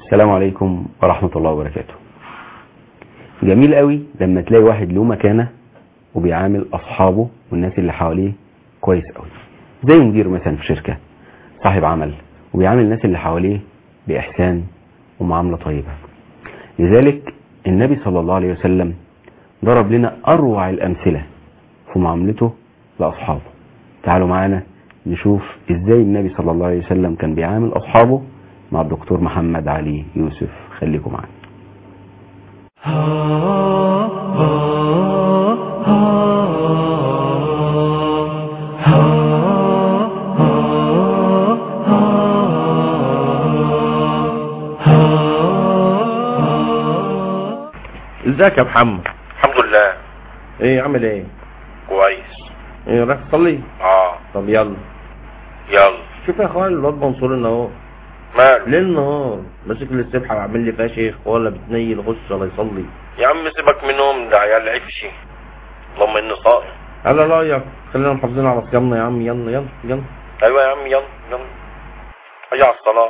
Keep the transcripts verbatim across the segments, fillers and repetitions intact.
السلام عليكم ورحمة الله وبركاته. جميل قوي لما تلاقي واحد له مكانة وبيعامل أصحابه والناس اللي حواليه كويس قوي، زي مدير مثلا في شركة، صاحب عمل، وبيعامل الناس اللي حواليه بإحسان ومعاملة طيبة. لذلك النبي صلى الله عليه وسلم ضرب لنا أروع الأمثلة في معاملته لأصحابه. تعالوا معنا نشوف إزاي النبي صلى الله عليه وسلم كان بيعامل أصحابه مع الدكتور محمد علي يوسف. خليكم معنا. ازيك يا محمد؟ الحمد لله. ايه عامل ايه؟ كويس. ايه رايح تصلي؟ اه. طب يلا يلا. شوف يا اخوان الواد منصور النهار ماله؟ ليل نهار ماسك لي السبحه وعامل لي فيها شيخ ولا بتنيل يخش ولا يصلي. يا عم سيبك منهم، ده عيال عفشي. اللهم اني صائم. على رايك خلينا محافظين على صيامنا يا عم. يلا يلا يلا. ايوه يا عم يلا يلا. هيا على الصلاه.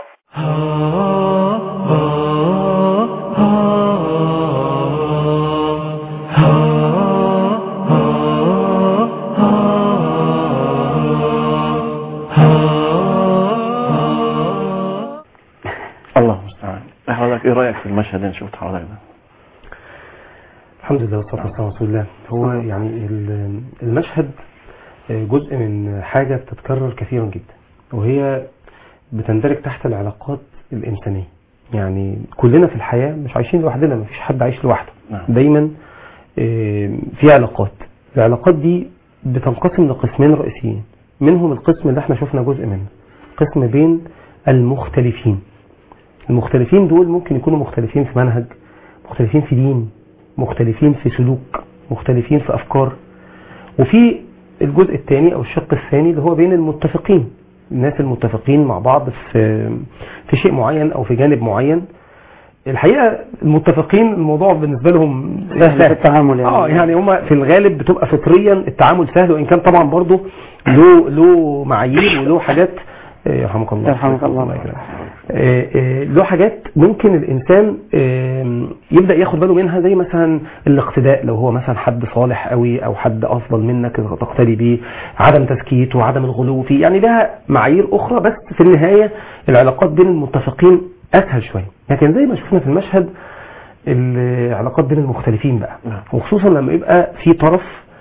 الله المستعان. حضرتك ايه رايك في المشهد اللي شفت حضرتك ده؟ الحمد لله والصلاه والسلام على رسول الله. هو يعني المشهد جزء من حاجه بتتكرر كثيرا جدا، وهي بتندرج تحت العلاقات الانسانيه. يعني كلنا في الحياه مش عايشين لوحدنا، مفيش حد عايش لوحده. دايما في علاقات. العلاقات دي بتنقسم لقسمين رئيسيين، منهم القسم اللي احنا شفنا جزء منه، قسم بين المختلفين. المختلفين دول ممكن يكونوا مختلفين في منهج، مختلفين في دين، مختلفين في سلوك، مختلفين في أفكار. وفي الجزء الثاني أو الشق الثاني اللي هو بين المتفقين، الناس المتفقين مع بعض في في شيء معين أو في جانب معين. الحقيقة المتفقين الموضوع بالنسبة لهم سهل في التعامل يعني. اه يعني هم في الغالب بتبقى فطريا التعامل سهل، وإن كان طبعا برضه له له معايير وله حاجات. يرحمك الله. يرحمك الله. له حاجات ممكن الإنسان يبدأ ياخد باله منها، زي مثلا الاقتداء. لو هو مثلا حد صالح قوي أو حد أفضل منك تقتدي بيه، عدم تزكيته وعدم الغلو فيه، يعني لها معايير أخرى. بس في النهاية العلاقات بين المتفقين أسهل شوية. لكن زي ما شفنا في المشهد العلاقات بين المختلفين بقى، وخصوصا لما يبقى في طرف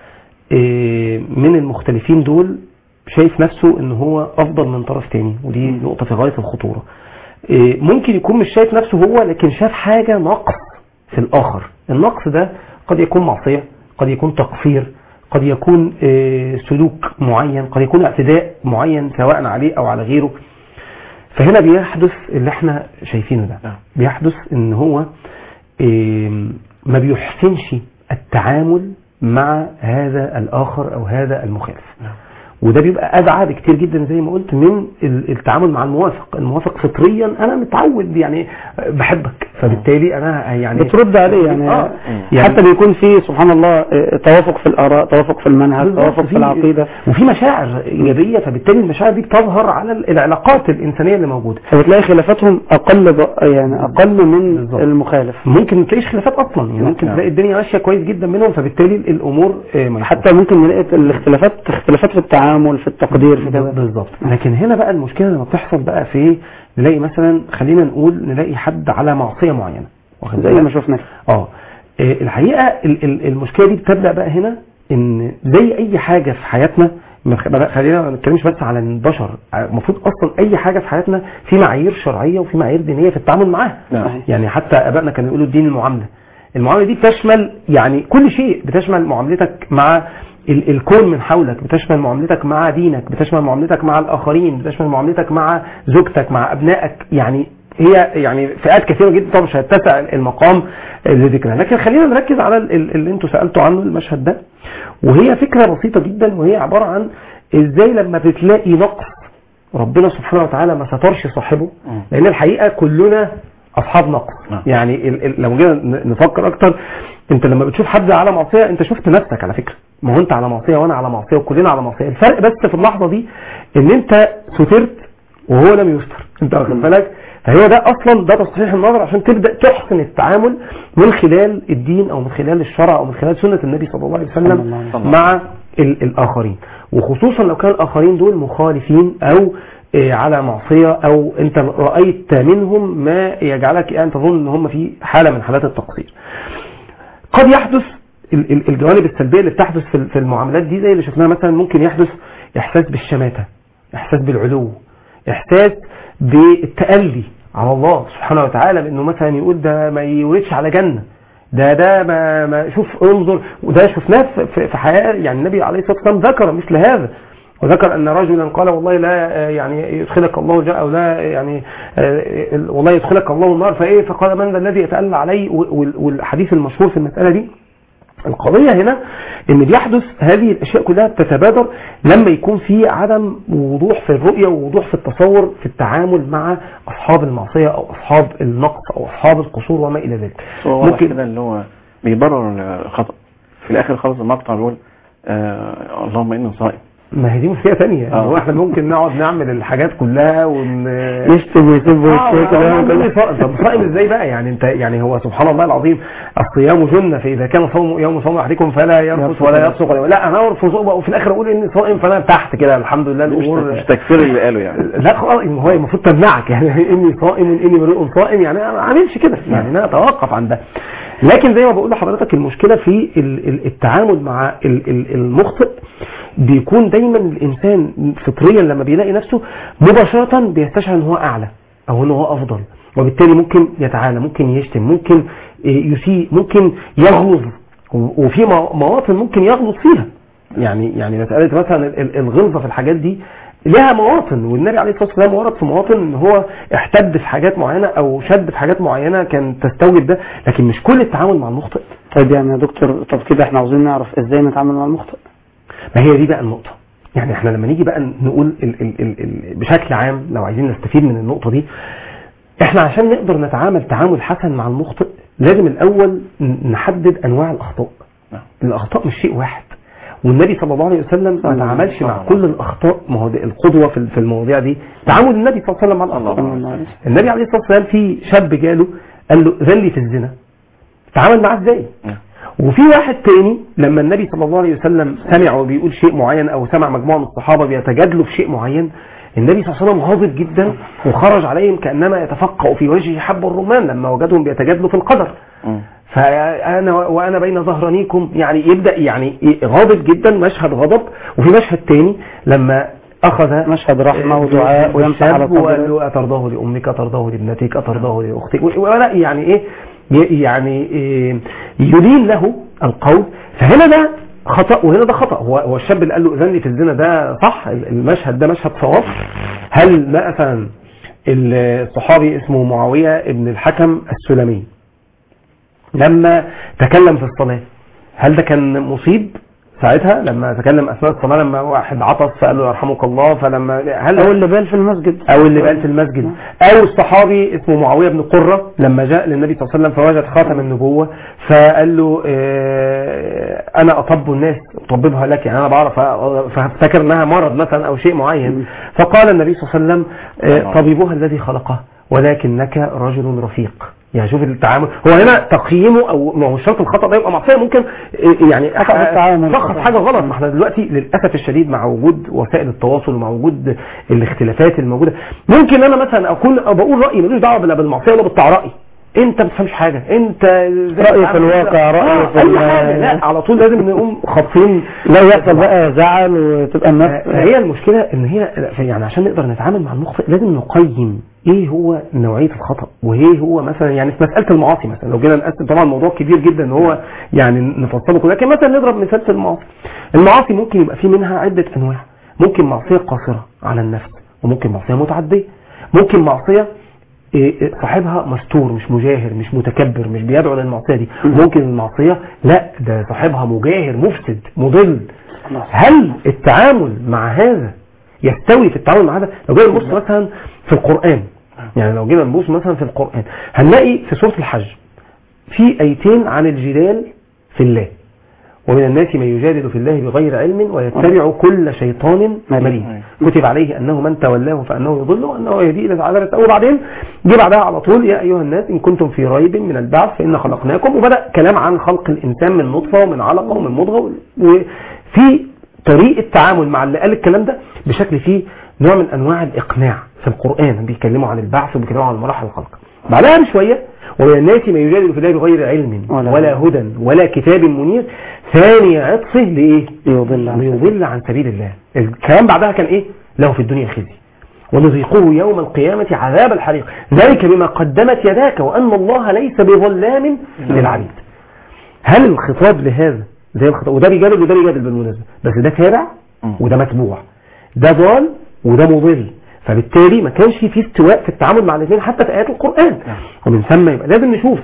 من المختلفين دول شايف نفسه ان هو افضل من طرف تاني، ودي نقطة في غاية الخطورة. ممكن يكون مش شايف نفسه هو، لكن شاف حاجة نقص في الاخر. النقص ده قد يكون معصية، قد يكون تقصير، قد يكون سلوك معين، قد يكون اعتداء معين سواء عليه او على غيره. فهنا بيحدث اللي احنا شايفينه ده، بيحدث ان هو ما بيحسنش التعامل مع هذا الاخر او هذا المخالف. وده بيبقى أدعى بكتير جدا زي ما قلت من التعامل مع الموافق. الموافق فطريا أنا متعود يعني بحبك، فبالتالي أنا يعني بترد عليه يعني, آه يعني حتى بيكون في سبحان الله توافق في الآراء، توافق في المنهج، توافق في العقيدة، وفي مشاعر إيجابية. فبالتالي المشاعر دي بتظهر على العلاقات الإنسانية اللي موجودة، فبتلاقي خلافاتهم أقل يعني أقل من بالزبط. المخالف ممكن ما تلاقيش خلافات أصلا، يعني ممكن تلاقي الدنيا ماشية كويس جدا منهم. فبالتالي الأمور حتى ممكن نلاقي الاختلافات اختلافات في التعامل، في التقدير، في كده بالظبط. لكن هنا بقى المشكله لما بتحصل بقى في نلاقي مثلا، خلينا نقول نلاقي حد على معصيه معينه، زي ما شفنا اه الحقيقه المشكله دي بتبدا بقى هنا، ان زي اي حاجه في حياتنا، خلينا ما نتكلمش بس على البشر، المفروض اصلا اي حاجه في حياتنا في معايير شرعيه وفي معايير دينيه في التعامل معاها. يعني حتى ابائنا كانوا يقولوا الدين المعامله. المعامله دي بتشمل يعني كل شيء، بتشمل معاملتك مع الكون من حولك، بتشمل معاملتك مع دينك، بتشمل معاملتك مع الآخرين، بتشمل معاملتك مع زوجتك، مع أبنائك. يعني هي يعني فئات كثيرة جدا، طبعا مش هتسع المقام لذكرها. لكن خلينا نركز على اللي انتوا سألتوا عنه، المشهد ده. وهي فكرة بسيطة جدا، وهي عبارة عن ازاي لما بتلاقي نقص ربنا سبحانه وتعالى ما سترش صاحبه، لأن الحقيقة كلنا أصحاب نقص. يعني لو جينا نفكر أكتر، انت لما بتشوف حد على معصية انت شفت نفسك على فكرة. ما هو انت على معصية وانا على معصية وكلنا على معصية. الفرق بس في اللحظة دي ان انت سترت وهو لم يستر. انت واخد بالك؟ فهو ده اصلا ده تصحيح النظر عشان تبدا تحسن التعامل من خلال الدين او من خلال الشرع او من خلال سنه النبي صلى الله عليه وسلم مع ال- الاخرين، وخصوصا لو كان الاخرين دول مخالفين او على معصية او انت رأيت منهم ما يجعلك ان تظن ان هم في حالة من حالات التقصير. قد يحدث الجوانب السلبية اللي بتحدث في المعاملات دي زي اللي شفناها، مثلا ممكن يحدث احساس بالشماتة، احساس بالعلو، احساس بالتألي على الله سبحانه وتعالى، بانه مثلا يقول ده ما يوردش على جنة، ده ده ما, ما شوف انظر، وده شفناه في حياة يعني النبي عليه الصلاة والسلام ذكر مثل هذا، وذكر أن رجلا قال والله لا يعني يدخلك الله جاء أو لا يعني والله يدخلك الله النار، فإيه فقال من ذا الذي يتألى علي، والحديث المشهور في المسألة دي. القضية هنا ان بيحدث هذه الاشياء كلها بتتبادر لما يكون في عدم وضوح في الرؤية ووضوح في التصور في التعامل مع اصحاب المعصية او اصحاب النقص او اصحاب القصور وما الى ذلك. ممكن كده اللي هو بيبرر الخطأ في الاخر خالص المقطع بيقول آه اللهم اني صائم. ما هي دي مشكله ثانيه، هو احنا ممكن نقعد نعمل الحاجات كلها ون نشتم ويسب ويشتم. طب صائم ازاي بقى؟ يعني انت يعني هو سبحان الله العظيم الصيام جنه، فاذا كان صوم يوم صوم احدكم فلا يرفث ولا يفسق ولا لا انا ارفث وفي الاخر اقول اني صائم فانا تحت كده الحمد لله الامور مش تكفير اللي قاله يعني. لا خلاص هو المفروض تمنعك يعني اني صائم اني امرئ صائم، يعني ما اعملش كده، يعني انا اتوقف عن ده. لكن زي ما بقول لحضرتك المشكله في التعامل مع المخطئ، بيكون دايما الانسان فطريا لما بيلاقي نفسه مباشرة بيستشعر ان هو اعلى او ان هو افضل، وبالتالي ممكن يتعالى، ممكن يشتم، ممكن يسيء، ممكن يغلظ، وفي مواطن ممكن يغلظ فيها. يعني يعني مسألة مثلا الغلظة في الحاجات دي لها مواطن، والنبي عليه الصلاة والسلام ورد في مواطن ان هو احتد في حاجات معينة او شد في حاجات معينة كان تستوجب ده، لكن مش كل التعامل مع المخطئ. طيب يعني يا دكتور، طب كده احنا عاوزين نعرف ازاي نتعامل مع المخطئ. ما هي دي بقى النقطة. يعني احنا لما نيجي بقى نقول ال ال ال ال بشكل عام لو عايزين نستفيد من النقطة دي، احنا عشان نقدر نتعامل تعامل حسن مع المخطئ لازم الاول نحدد انواع الاخطاء. الاخطاء مش شيء واحد، والنبي صلى الله عليه وسلم ما تعاملش مع كل الاخطاء. ما هو القدوة في المواضيع دي تعامل النبي صلى الله عليه وسلم مع الاخطاء. النبي عليه الصلاة والسلام في شاب جاله قال له ذلي في الزنا، تعامل معاه ازاي؟ وفي واحد تاني لما النبي صلى الله عليه وسلم سمع وبيقول شيء معين او سمع مجموعة من الصحابة بيتجادلوا في شيء معين، النبي صلى الله عليه وسلم غاضب جدا وخرج عليهم كأنما يتفقأ في وجهه حب الرمان لما وجدهم بيتجادلوا في القدر. فأنا وأنا بين ظهرانيكم، يعني يبدأ يعني غاضب جدا، مشهد غضب. وفي مشهد تاني لما أخذ مشهد رحمة ودعاء ويمسح على صدره وقال له أترضاه لأمك، أترضاه لابنتك، أترضاه لأختك، ولا يعني إيه يعني إيه يلين له القول. فهنا ده خطأ وهنا ده خطأ. هو الشاب اللي قال له اذن لي في الزنا ده صح، المشهد ده مشهد صواب. هل مثلا الصحابي اسمه معاوية ابن الحكم السلمي لما تكلم في الصلاة هل ده كان مصيب ساعتها لما تكلم اثناء الصلاه، لما واحد عطس فقال له يرحمك الله، فلما هل او اللي بال في المسجد او اللي بال في المسجد او الصحابي اسمه معاويه بن قره لما جاء للنبي صلى الله عليه وسلم فوجد خاتم النبوه فقال له اه انا اطب الناس اطببها لك، يعني انا بعرف، فافتكر انها مرض مثلا او شيء معين، فقال النبي صلى الله عليه وسلم اه طبيبها الذي خلقه ولكنك رجل رفيق. يعني شوف التعامل، هو هنا تقييمه او ما هو شرط الخطأ ده يبقى معصية، ممكن يعني فقط حاجة غلط. ما احنا دلوقتي للأسف الشديد مع وجود وسائل التواصل ومع وجود الاختلافات الموجودة ممكن انا مثلا اكون بقول رأيي ملوش دعوة بلا بالمعصية ولا بالطاعة، رأيي انت ما بتفهمش حاجة، انت رأيي في الواقع، رأيي في اي حاجة، لا على طول لازم نقوم خاطفين، لا يحصل بقى زعل وتبقى الناس. هي المشكلة ان هي يعني عشان نقدر نتعامل مع المخطئ لازم نقيم ايه هو نوعية الخطأ، وايه هو مثلا يعني في مسألة المعاصي مثلا لو جينا نقسم، طبعا الموضوع كبير جدا ان هو يعني نفصله كله، لكن مثلا نضرب مثال في المعاصي. المعاصي ممكن يبقى في منها عدة انواع، ممكن معصية قاصرة على النفس، وممكن معصية متعدية، ممكن معصية صاحبها مستور مش مجاهر مش متكبر مش بيدعو للمعصية دي، ممكن المعصية لا ده صاحبها مجاهر مفسد مضل. هل التعامل مع هذا يستوي في التعامل مع هذا؟ لو جينا نبص مثلا في القرآن، يعني لو جينا نبص مثلا في القرآن هنلاقي في سورة الحج في ايتين عن الجدال في الله، ومن الناس من يجادل في الله بغير علم ويتبع كل شيطان مريد كتب عليه أنه من تولاه فأنه يضل وأنه يهدي إلى عذاب السعير. وبعدين جه بعدها على طول يا أيها الناس إن كنتم في ريب من البعث فإن خلقناكم، وبدأ كلام عن خلق الإنسان من نطفة ومن علقة ومن مضغة، وفي طريقة تعامل مع اللي قال الكلام ده بشكل فيه نوع من أنواع الإقناع. في القرآن بيتكلموا عن البعث وبيتكلموا عن مراحل الخلق. بعدها بشوية ومن الناس من يجادل في الله بغير علم ولا هدى ولا كتاب منير ثاني عطفه لإيه؟ ليضل عن, ليضل عن سبيل الله. الكلام بعدها كان إيه؟ له في الدنيا خزي ونذيقه يوم القيامة عذاب الحريق ذلك بما قدمت يداك وأن الله ليس بظلام للعبيد. هل الخطاب لهذا زي الخطاب؟ وده بيجادل وده بيجادل بالمناسبة، بس ده تابع وده متبوع، ده ضال وده مضل، فبالتالي ما كانش فيه استواء في التعامل مع الاثنين حتى في آيات القرآن. ومن ثم يبقى لازم نشوف.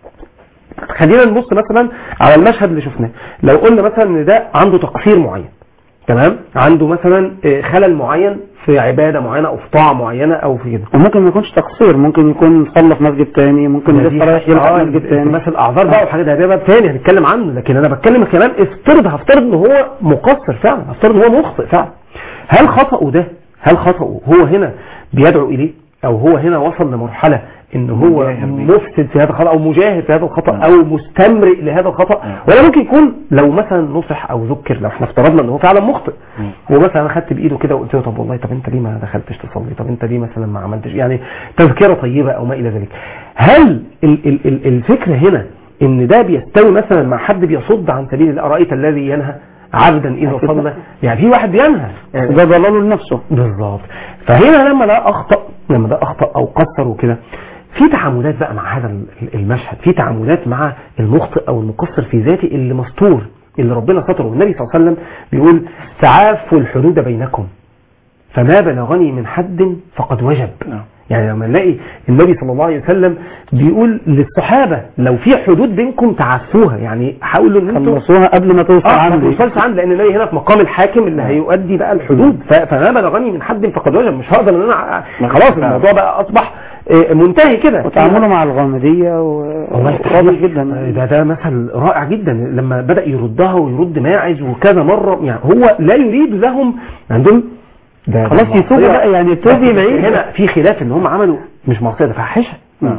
خلينا نبص مثلا على المشهد اللي شفناه. لو قلنا مثلا ان ده عنده تقصير معين، تمام، عنده مثلا خلل معين في عبادة معينة او في طاعة معينة او في كده، وممكن ما يكونش تقصير، ممكن يكون صلى في مسجد تاني، ممكن يلف آه مسجد تاني، مثلا اعذار بقى وحاجات ده باب تاني هنتكلم عنه. لكن انا بتكلم كمان افترض هفترض ان هو مقصر فعلا، هفترض ان هو مخطئ فعلا. هل خطأه ده هل خطأه هو هنا بيدعو إليه، أو هو هنا وصل لمرحلة إن هو مفسد في هذا الخطأ أو مجاهد في هذا الخطأ أو مستمرئ لهذا الخطأ، ولا ممكن يكون لو مثلا نصح أو ذكر، لو احنا افترضنا إن هو فعلا مخطئ ومثلا أنا خدت بإيده كده وقلت له طب والله طب أنت ليه ما دخلتش تصلي، طب أنت ليه مثلا ما عملتش، يعني تذكرة طيبة أو ما إلى ذلك. هل ال ال ال الفكرة هنا إن ده بيستوي مثلا مع حد بيصد عن سبيل الله؟ أرأيت الذي ينهى عبدا إذا صلى، يعني في واحد بينهى ده ضلاله لنفسه بالظبط. فهنا لما ده أخطأ لما ده أخطأ أو قصر وكده، في تعاملات بقى مع هذا المشهد، في تعاملات مع المخطئ أو المقصر في ذاته اللي مستور، اللي ربنا ستره. والنبي صلى الله عليه وسلم بيقول تعافوا الحدود بينكم فما بلغني من حد فقد وجب. يعني لما نلاقي النبي صلى الله عليه وسلم بيقول للصحابة لو في حدود بينكم تعفوها، يعني حاولوا ان انتم خلصوها قبل ما توصل آه عندي توصلش عندي، لان النبي هنا في مقام الحاكم اللي هيؤدي بقى الحدود. فما بلغني من حد فقد وجب، مش هقدر ان انا خلاص الموضوع بقى اصبح منتهي كده. وتعامله مع الغامدية واضح جدا. ده ده مثل رائع جدا لما بدأ يردها ويرد ماعز وكذا مرة. يعني هو لا يريد لهم عندهم خلاص يتوبوا بقى، يعني توبي بعيد. هنا في خلاف ان هم عملوا مش معصيه، ده فاحشه.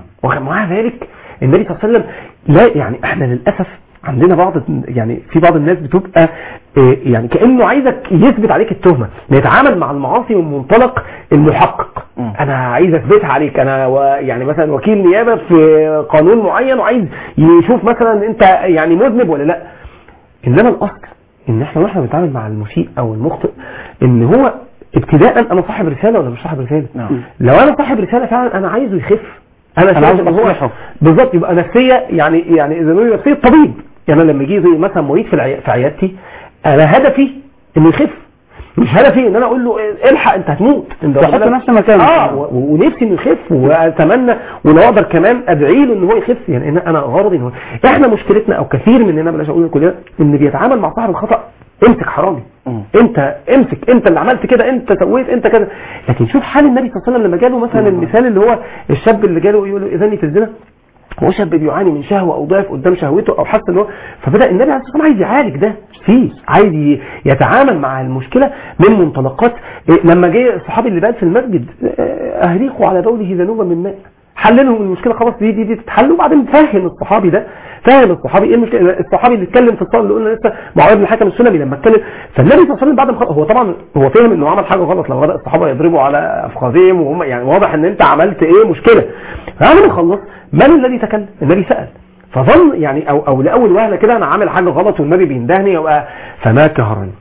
ومع ذلك النبي صلى الله عليه وسلم لا، يعني احنا للاسف عندنا بعض، يعني في بعض الناس بتبقى يعني كانه عايزك يثبت عليك التهمه، بيتعامل مع المعاصي من منطلق المحقق. انا عايز اثبتها عليك، انا و يعني مثلا وكيل نيابه في قانون معين وعايز يشوف مثلا انت يعني مذنب ولا لا. انما الاصل ان احنا واحنا بنتعامل مع المسيء او المخطئ ان هو ابتداء انا صاحب رسالة ولا مش صاحب رسالة. نعم. لو انا صاحب رسالة فعلا انا عايزه يخف، انا, أنا عايز هو بالظبط يبقى نفسية، يعني يعني اذا نقول نفسية طبيب. يعني انا لما اجي زي مثلا مريض في العي... في عيادتي، انا هدفي انه يخف، مش هدفي ان انا اقول له الحق انت هتموت، انت تحط نفس مكانه. اه و... ونفسي انه يخف، واتمنى ولو اقدر كمان ادعي له ان هو يخف. يعني إن انا غرضي ان هو احنا مشكلتنا او كثير مننا بلاش اقول كلنا ان بيتعامل مع صاحب الخطأ امسك حرامي، انت امسك، انت اللي عملت كده، انت سويت، انت كده. لكن شوف حال النبي صلى الله عليه وسلم لما جاله مثلا المثال اللي هو الشاب اللي جاله يقول له اذني في الزنا، هو شاب بيعاني من شهوه او ضعف قدام شهوته او حس ان هو، فبدا النبي عليه الصلاه والسلام عايز يعالج ده فيه، عايز يتعامل مع المشكله من منطلقات. لما جه الصحابي اللي بات في المسجد اهريقوا على بوله ذنوبا من ماء، حللهم المشكله خلاص، دي دي, دي تتحل. وبعدين فهم الصحابي ده، فهم الصحابي ايه المشكله. الصحابي اللي اتكلم في الصلاه اللي قلنا لسه معاويه بن الحكم السلمي لما اتكلم، فالنبي صلى الله عليه وسلم بعد ما هو طبعا هو فهم انه عمل حاجه غلط لما بدا الصحابه يضربوا على افخاذهم وهم يعني واضح ان انت عملت ايه مشكله. بعد ما خلص من الذي تكلم؟ النبي سال، فظن يعني او او لاول وهله كده انا عامل حاجه غلط والنبي بيندهني، يبقى فما كهرني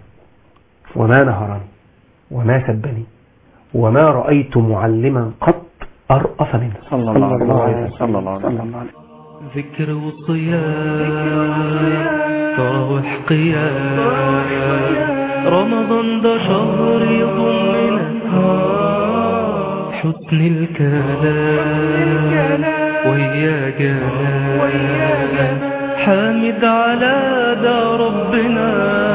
وما نهرني وما سبني وما رايت معلما قط أرأف منه صلى الله عليه وسلم. صلى الله عليه وسلم. ذكر وصيام تراوح قيام، رمضان ده شهر يضمنا حسن الكلام ويا جمال، حامد على ده ربنا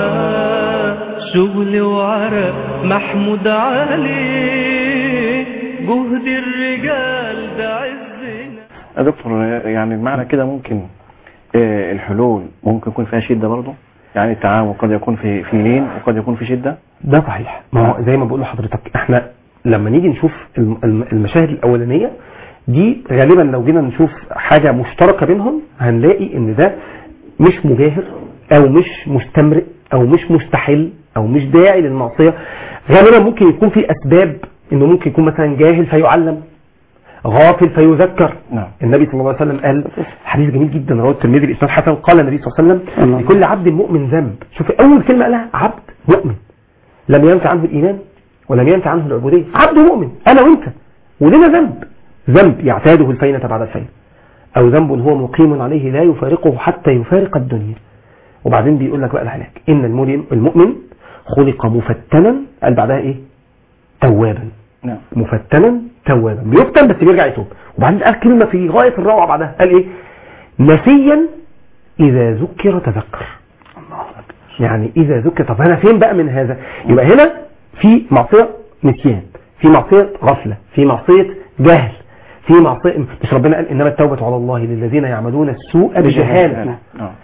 شغل وعرق محمود عليه، جهد الرجال ده عزنا. يا دكتور يعني المعنى كده ممكن الحلول ممكن يكون فيها شدة برضه، يعني التعامل قد يكون في في لين وقد يكون في شده. ده صحيح. ما هو زي ما بقول لحضرتك احنا لما نيجي نشوف الم- الم- المشاهد الاولانيه دي غالبا لو جينا نشوف حاجه مشتركه بينهم هنلاقي ان ده مش مجاهر او مش مستمرئ او مش مستحل او مش داعي للمعصيه. غالبا ممكن يكون في اسباب، انه ممكن يكون مثلا جاهل فيعلم، غافل فيذكر. نعم. النبي صلى الله عليه وسلم قال حديث جميل جدا رواه الترمذي بإسناد حسن، قال النبي صلى الله عليه وسلم لكل عبد مؤمن ذنب. شوف اول كلمه قالها عبد مؤمن، لم ينفع عنه الايمان ولم ينفع عنه العبوديه. عبد مؤمن انا وانت ولنا ذنب، ذنب يعتاده الفينة بعد الفينة، او ذنب هو مقيم عليه لا يفارقه حتى يفارق الدنيا. وبعدين بيقول لك بقى العلاج، ان المؤمن خلق مفتنا، قال بعدها ايه؟ توابا. نعم. مفتنا توابا، بيفتن بس بيرجع يتوب. وبعدين قال كلمه في غايه الروعه بعدها، قال ايه؟ نسيا اذا ذكر تذكر. يعني اذا ذكر. طب انا فين بقى من هذا؟ يبقى هنا في معصيه نسيان، في معصيه غفله، في معصيه جهل، في معصيه. مش ربنا قال انما التوبه على الله للذين يعملون السوء بجهاله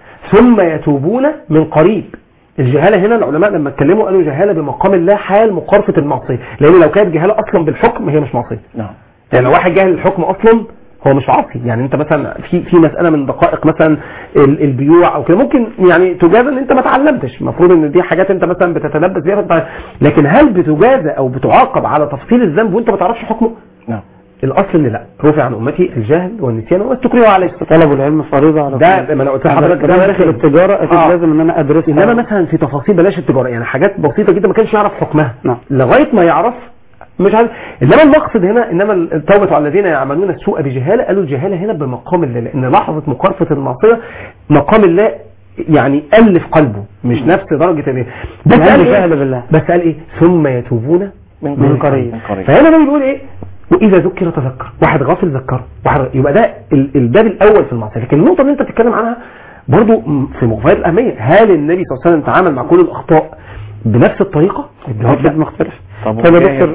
ثم يتوبون من قريب. الجهاله هنا العلماء لما اتكلموا قالوا جهاله بمقام الله حال مقارفه المعصيه، لان لو كانت جهاله اصلا بالحكم هي مش معصيه. نعم. يعني لو واحد جاهل الحكم اصلا هو مش عاصي. يعني انت مثلا في في مساله من دقائق مثلا البيوع او كده ممكن يعني تجازى ان انت ما اتعلمتش، المفروض ان دي حاجات انت مثلا بتتلبس بيها، لكن هل بتجازى او بتعاقب على تفصيل الذنب وانت ما تعرفش حكمه؟ نعم. الاصل ان لا، رفع عن امتي الجهل والنسيان والتكريه عليه. طلب العلم فريضه على ده ما انا قلت لحضرتك ده داخل التجاره اكيد آه. لازم ان انا ادرسها. انما مثلا في تفاصيل بلاش التجاره، يعني حاجات بسيطه جدا ما كانش يعرف حكمها. نعم. لغايه ما يعرف مش عارف. انما المقصد هنا انما التوبه على الذين يعملون السوء بجهاله، قالوا الجهاله هنا بمقام الله، لان لحظه مقارفه المعصيه مقام الله يعني الف قلبه مش نفس درجه الايه. بس قال ايه؟ بالله. بس قال ايه؟ ثم يتوبون من, من قريب. فهنا بقى بيقول ايه؟ واذا ذكر تذكر. واحد غافل ذكره، واحد يبقى ده الباب الاول في المعصيه. لكن النقطه اللي انت بتتكلم عنها برضو في مغاية الاهميه، هل النبي صلى الله عليه وسلم تعامل مع كل الاخطاء بنفس الطريقه؟ الجواب مختلف. طب المجاهر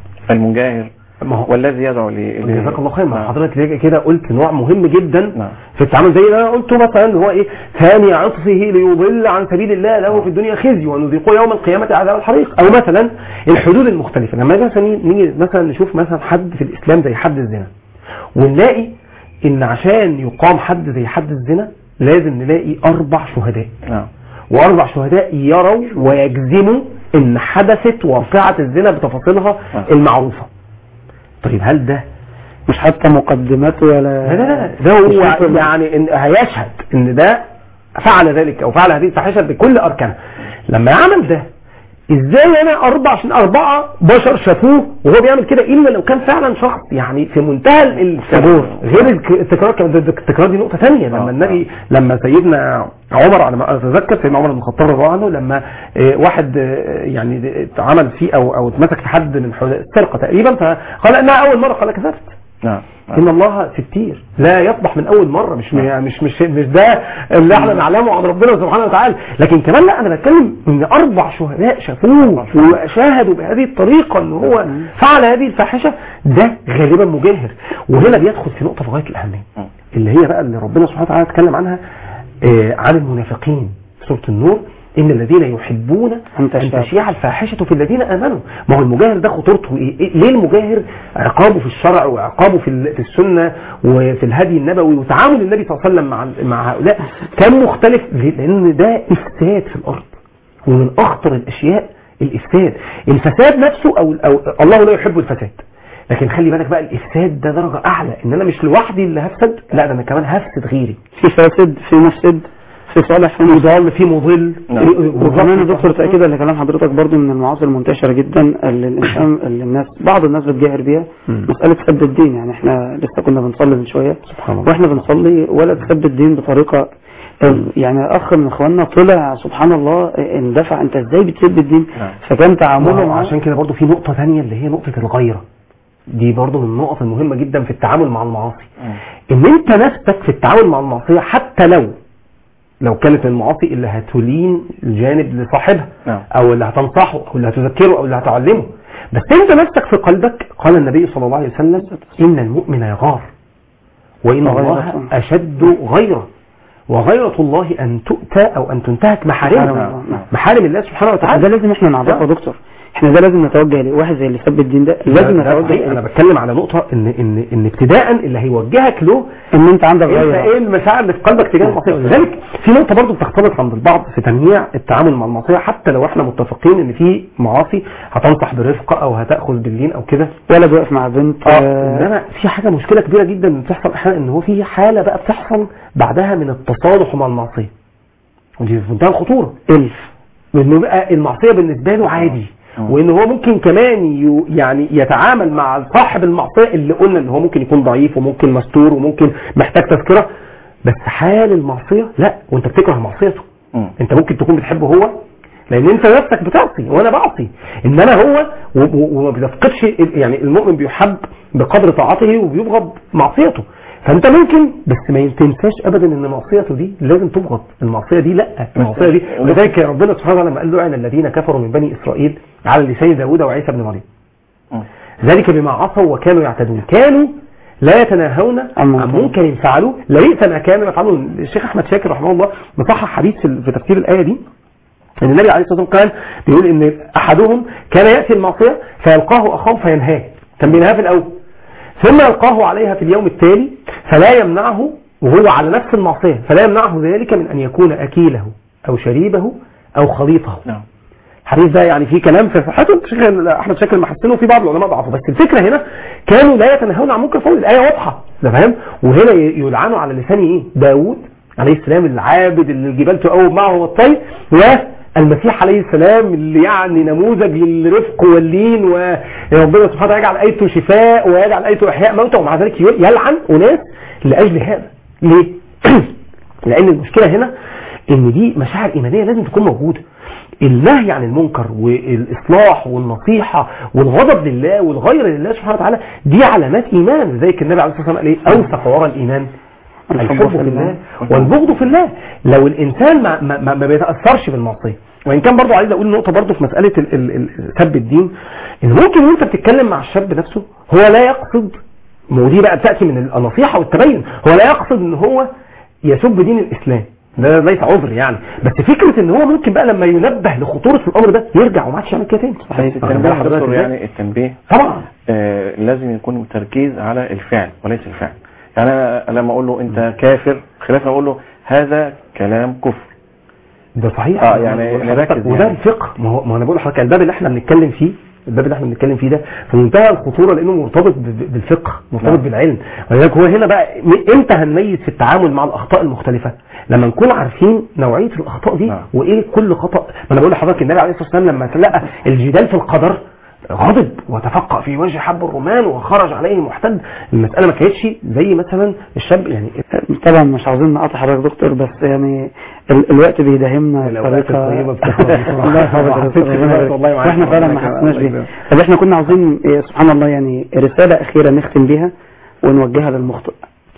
المجاهر والذي يدعو ل جزاك الله خير. ما حضرتك كده قلت نوع مهم جدا نعم. في التعامل، زي اللي انا قلته مثلا هو ايه؟ ثاني عطفه ليضل عن سبيل الله له في الدنيا خزي ونذيقه يوم القيامه عذاب الحريق. او مثلا الحدود المختلفه، لما مثلا نيجي مثلا نشوف مثلا حد في الاسلام زي حد الزنا، ونلاقي ان عشان يقام حد زي حد الزنا لازم نلاقي اربع شهداء. نعم. واربع شهداء يروا ويجزموا ان حدثت واقعه الزنا بتفاصيلها المعروفه. طيب هل ده مش حتى مقدمات ولا لا لا لا ده هو يعني إن هيشهد ان ده فعل ذلك او فعل هذه الفاحشه بكل اركانها. لما يعمل ده ازاي انا اربع عشان اربعه بشر شافوه وهو بيعمل كده، الا لو كان فعلا شخص يعني في منتهى الفجور. غير التكرار، التكرار دي نقطه ثانيه. لما النبي لما سيدنا عمر على ما اتذكر سيدنا عمر بن الخطاب رضي الله عنه لما واحد يعني اتعمل فيه او او اتمسك في حد من السرقه تقريبا، فقال انها اول مره، قال كذبت. نعم. ان الله ستير لا يصبح من اول مره. مش مش مش مش ده اللي احنا نعلمه عن ربنا سبحانه وتعالى، لكن كمان لا، انا بتكلم ان اربع شهداء شافوه وشاهدوا بهذه الطريقه ان هو فعل هذه الفاحشه، ده غالبا مجاهر. وهنا بيدخل في نقطه في غايه الاهميه اللي هي بقى اللي ربنا سبحانه وتعالى اتكلم عنها آه عن المنافقين في سوره النور، ان الذين يحبون ان تشيع الفاحشه في الذين امنوا. ما هو المجاهر ده خطورته ايه؟ ليه المجاهر عقابه في الشرع وعقابه في في السنه وفي الهدي النبوي وتعامل النبي صلى الله عليه وسلم مع مع هؤلاء كان مختلف؟ لان ده افساد في الارض، ومن اخطر الاشياء الافساد. الفساد نفسه او, أو الله لا يحب الفساد، لكن خلي بالك بقى الافساد ده درجه اعلى، ان انا مش لوحدي اللي هفسد، لا ده انا كمان هفسد غيري. في فاسد، في مفسد، في صالح، في مضل، في مضل. وكمان يا دكتور تاكيدا لكلام حضرتك برضو من المعاصي المنتشره جدا اللي الانسان اللي الناس بعض الناس بتجاهر بيها مساله سب الدين. يعني احنا لسه كنا بنصلي من شويه واحنا بنصلي ولا تسب الدين بطريقه، يعني اخ من اخواننا طلع سبحان الله اندفع، انت ازاي بتسب الدين؟ فكان تعامله معاه. عشان كده برضو في نقطه ثانيه اللي هي نقطه الغيره، دي برضو من النقط المهمه جدا في التعامل مع المعاصي. ان انت نفسك في التعامل مع المعصيه حتى لو لو كانت المعاصي اللي هتلين الجانب لصاحبها او اللي هتنصحه او اللي هتذكره او اللي هتعلمه، بس انت نفسك في قلبك قال النبي صلى الله عليه وسلم ان المؤمن يغار وان الله اشد غيره وغيرة الله أن تؤتى أو أن تنتهك محارمها، محارم الله سبحانه وتعالى. ده لازم احنا نعرفه يا دكتور، احنا ده لازم نتوجه ليه. واحد زي اللي سب الدين ده لازم نتوجه ليه. انا بتكلم على نقطه ان ان ان ابتداء اللي هيوجهك له ان انت عندك انت غيره، ايه المشاعر اللي في قلبك تجاه المعصيه. ولذلك في نقطه برضو بتختلط عند البعض في تنويع التعامل مع المعصيه، حتى لو احنا متفقين ان في معاصي هتنصح برفقه او هتاخذ باللين او كده، ولا بيقف مع بنت. اه انما في حاجه مشكله كبيره جدا بتحصل احيانا، ان هو في حاله بقى بتحصل بعدها من التصالح مع المعصيه، ودي في منتهى الخطوره. الف وانه بقى المعصيه بالنسبه له عادي، وان هو ممكن كمان يعني يتعامل مع صاحب المعصيه اللي قلنا ان هو ممكن يكون ضعيف وممكن مستور وممكن محتاج تذكره، بس حال المعصيه لا، وانت بتكره معصيته. انت ممكن تكون بتحبه هو لان انت نفسك بتعصي وانا بعصي، انما هو وما بيفقدش، يعني المؤمن بيحب بقدر طاعته وبيبغض معصيته. فانت ممكن بس ما تنساش ابدا ان معصيته دي لازم تبغض، المعصيه دي لا، المعصيه دي. ولذلك ربنا سبحانه وتعالى لما قال لعن الذين كفروا من بني اسرائيل على لسان داوود وعيسى بن مريم، ذلك بما عصوا وكانوا يعتدون، كانوا لا يتناهون عن منكر فعلوه لبئس ما كانوا يفعلون. الشيخ احمد شاكر رحمه الله مصحح حديث في تفسير الايه دي، ان النبي عليه الصلاه والسلام كان بيقول ان احدهم كان ياتي المعصيه فيلقاه اخاه فينهاه، كان بينهاه في الاول، ثم يلقاه عليها في اليوم التالي فلا يمنعه، وهو على نفس المعصية فلا يمنعه ذلك من أن يكون أكيله أو شريبه أو خليطه. نعم. الحديث ده يعني فيه كلام في صحته، الشيخ أحمد شاكر محسنه وفي بعض العلماء ضعفه، بس الفكرة هنا كانوا لا يتناهون عن منكر فعلوه، الآية واضحة، ده فاهم؟ وهنا يلعنوا على لسان إيه؟ داوود عليه السلام العابد اللي الجبال تؤوب معه والطير، والمسيح عليه السلام اللي يعني نموذج للرفق واللين، وربنا سبحانه وتعالى يجعل آيته شفاء ويجعل آيته إحياء موتى، ومع ذلك يلعن أناس لأجل هذا. ليه؟ لأن المشكلة هنا إن دي مشاعر إيمانية لازم تكون موجودة. النهي عن المنكر والإصلاح والنصيحة والغضب لله والغير لله سبحانه وتعالى دي علامات إيمان. زي النبي عليه الصلاة والسلام قال إيه؟ أوثق وراء الإيمان الحب في الله والبغض في الله. لو الإنسان ما, ما, ما, ما بيتأثرش بالمعصية. وإن كان برضو عايز أقول نقطة برضو في مسألة سب الدين، إن ممكن وأنت بتتكلم مع الشاب نفسه هو لا يقصد، ودي بقى تأتي من النصيحة والتبين، هو لا يقصد إن هو يسب دين الإسلام، ده ليس عذر يعني، بس فكرة إن هو ممكن بقى لما ينبه لخطورة الأمر ده يرجع وما عادش يعمل كده تاني. صحيح. التنبيه يعني التنبيه طبعا آه لازم يكون تركيز على الفعل وليس الفعل. يعني أنا لما أقول له أنت كافر، خلاف ما أقول له هذا كلام كفر. ده صحيح. اه يعني نركز وده يعني الفقه. ما هو ما انا بقول لحضرتك الباب اللي احنا بنتكلم فيه، الباب اللي احنا بنتكلم فيه ده في منتهى الخطوره لانه مرتبط بالفقه، مرتبط نعم. بالعلم. ولذلك هو هنا بقى امتى هنميز في التعامل مع الاخطاء المختلفه؟ لما نكون عارفين نوعيه الاخطاء دي نعم. وايه كل خطا. ما انا بقول لحضرتك النبي عليه الصلاه والسلام لما تلقى الجدال في القدر غضب وتفقع في وجه حب الرمان وخرج عليه محتد. المسألة ما كانتش زي مثلا الشاب يعني. طبعا مش عاوزين نقطع حضرتك دكتور، بس يعني ال الوقت بيداهمنا بطريقة الله يحفظك واحنا فعلا ما حسناش بيها. طب احنا كنا عاوزين سبحان الله يعني رسالة أخيرة نختم بيها ونوجهها للمخطئ.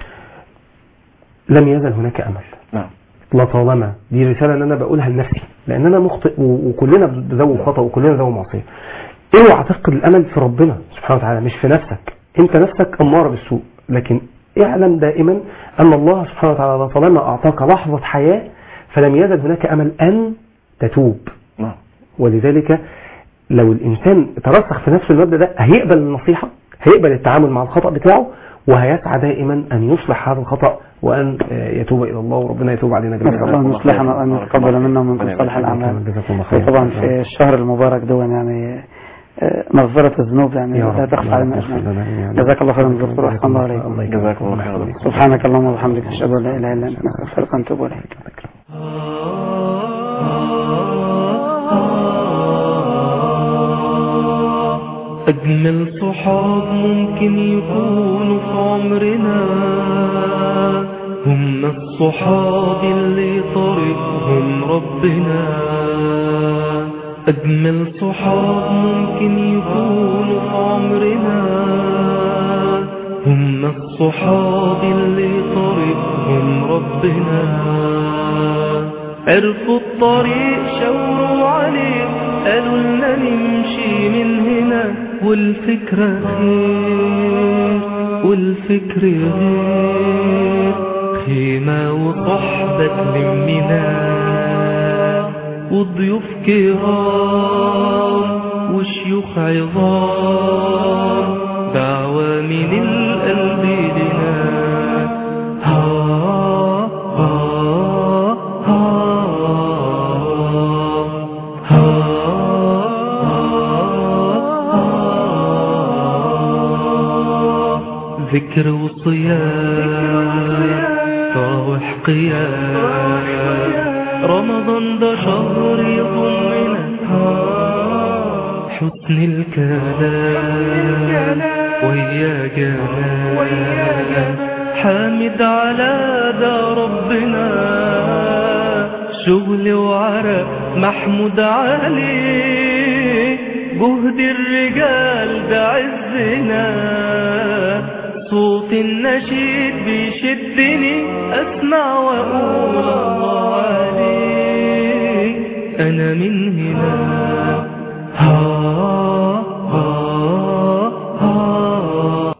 لم يزل هناك أمل. نعم. لطالما دي رسالة ان انا بقولها لنفسي لان انا مخطئ وكلنا ذو خطأ وكلنا ذو معصية. اوعى تفقد الامل في ربنا سبحانه وتعالى مش في نفسك. انت نفسك اماره بالسوء، لكن اعلم دائما ان الله سبحانه وتعالى طالما اعطاك لحظه حياه فلم يزل هناك امل ان تتوب. ولذلك لو الانسان ترسخ في نفس المبدا ده هيقبل النصيحه، هيقبل التعامل مع الخطا بتاعه، وهيسعى دائما ان يصلح هذا الخطا وان يتوب الى الله، وربنا يتوب علينا جميعا. الله يصلحنا وان يتقبل منا ومن صالح الاعمال. طبعا في الشهر المبارك ده يعني مغفرة الذنوب يعني لا تخفى علينا أجمعين. جزاك الله خيرا دكتور، أحسن الله عليكم. جزاك الله خيرا. سبحانك اللهم وبحمدك أشهد أن لا إله إلا أنت نستغفرك ونتوب إليك. أجمل صحاب ممكن يكونوا في عمرنا هم الصحاب اللي طريقهم ربنا. أجمل صحاب ممكن يكونوا في عمرنا هم الصحاب اللي طريقهم ربنا. عرفوا الطريق شاوروا عليه قالوا لنا نمشي من هنا، والفكرة خير والفكر غير خيمة وصحبة تلمنا وضيوف كرام وشيوخ عظام دعوة من القلب لنا. ها ها ها ها ذكر وصيام تراوح قيام رمضان ده شهر يضمنا حسن الكلام ويا جمال حامد على ده ربنا شغل وعرق محمود عليه جهد الرجال ده عزنا صوت النشيد بيشدني اسمع واقول الله عليك انا من هنا. ها